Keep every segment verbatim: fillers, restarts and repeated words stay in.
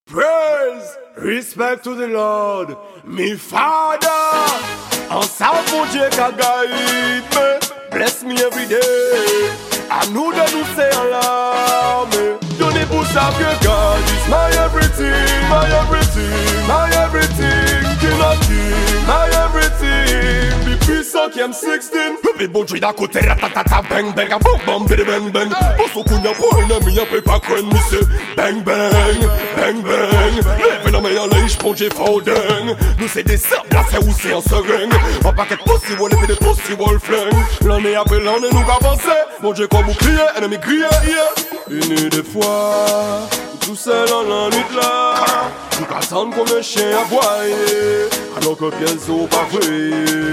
Praise, respect to the Lord, me Father. Ensemble mon Dieu qu'a guide me, bless me every day. À nous de nous c'est en larmes. Donnez pour ça que God is my everything, my everything, my everything. King of King, my everything. Be puissant qui aime sixteen. Les bons Dieu d'à côté, ratatata, bang bang, a bang bang, bang bang bang. Pour ce qu'on a pour un ami, y'a pas quoi de monsieur. Bang bang, bang bang. Lève la main en l'air, j'ponge fort dingue. Nous c'est des sables, là c'est où c'est en seringue. En paquet possible, on est des possible flingues. L'année après l'année, nous avancons. Mon Dieu, comme bouclier, ennemi crié, yeah. Une des fois, tout seul en la nuit là. Nous cassons comme un chien à aboyer. Alors que pièces au pavé.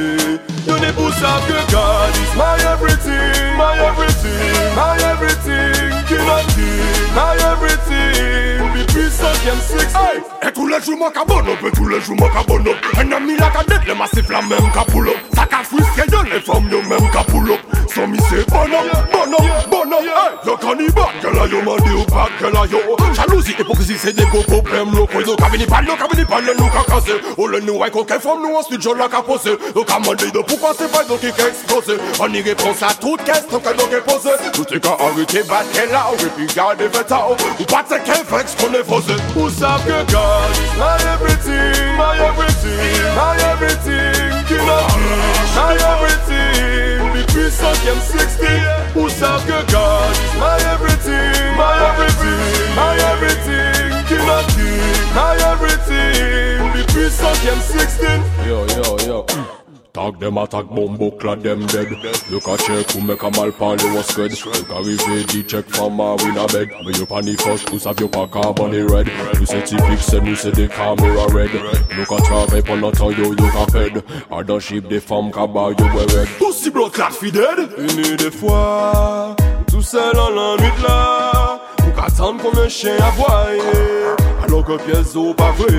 Donnez pour ça que God is my everything, my everything, my everything. King of King, my everything. Be puissant qui aime sixteen. Et tous les jours, moi cabonne up, et tous les jours, moi cabonne up. Un ami la cadette, le massif la même capoule up. Ça qu'a frustré de les femmes, yo même capoule up. Sans mi c'est bon up, bon up, bon up. Hey, yo cannibal, que la yo mandi ou pas, que la yo. Jalousie, hypocrisie, c'est des gros problèmes locaux. Yo cabini pas, yo cabini pas, nous qu'a cassé. Oh le nous, ouais, qu'aucun femme nous ensuite, je l'ai qu'a posé. Yo qu'a mandé de pourquoi c'est pas donc qui qu'a explosé. On y répond à toute question que nous qu'a posé. Tout est qu'a arrêté, battre là, et puis garder feta. Ou pas de qu'un flex qu'on est faussé. Vous savez que God is my everything, my everything, my everything. King of King, my everything. Be puissant qui aime sixteen. Vous savez que God is my everything, my everything, my everything. King of King, my everything. Be puissant qui aime sixteen. Yo, yo, yo. Tag them attack bombo clad them dead. You can check who make a mal parle was good. You can review the check from a win a bed. But you panic first, who's have your pack carbon red. You say typic send you say the camera red. Look at travail pour notre yo you can fed. I don't ship the femme kaba you wear red. Aussi bloc clad fidèle. Une des fois, tout seul en la nuit là. Nous qu'attendre comme un chien à aboyer. Alors que pièces au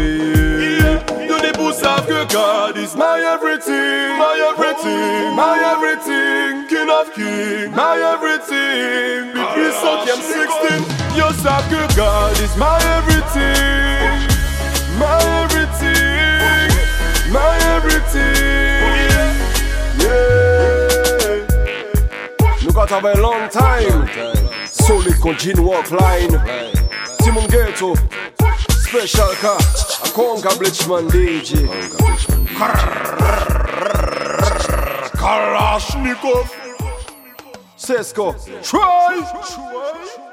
pavé. Donnez pour ça que God is my everything, my everything, my everything. King of King, my everything. Be puissant qui aime sixteen. Yo savent que God is my everything, my everything, my everything. Yeah. Nous got have a long time. Solid continue walk line. Timon Ghetto. Special car, a Conga Blitzman D J. Kalashnikov. Sesko, try.